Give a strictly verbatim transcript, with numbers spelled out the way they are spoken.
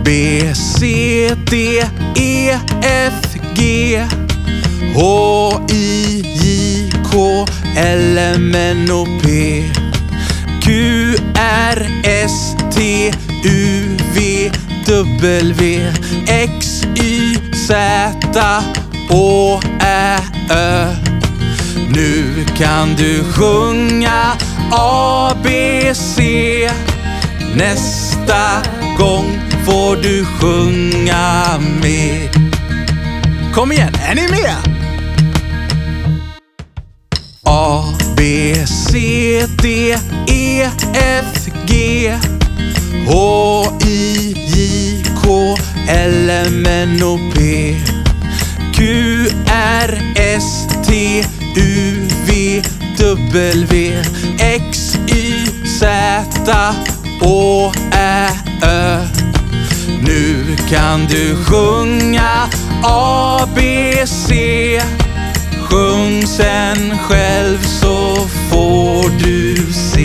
B, C, D, E, F, G, H, I, J, K, L, M, N, O, P, Q, R, S, T, U, V, W, X, Y, Z, Å, Ä, Ö. Nu kan du sjunga A, B, C. Nästa gång får du sjunga med. Kom igen, är ni med? A, B, C, D, E, F, G, H, I, J, K, L, M, N, O, P, Q, R, S, T, U, V, W, X, Y, Z, Å, Ä, Ö. Nu kan du sjunga A, B, C. Sjung sen själv så får du se.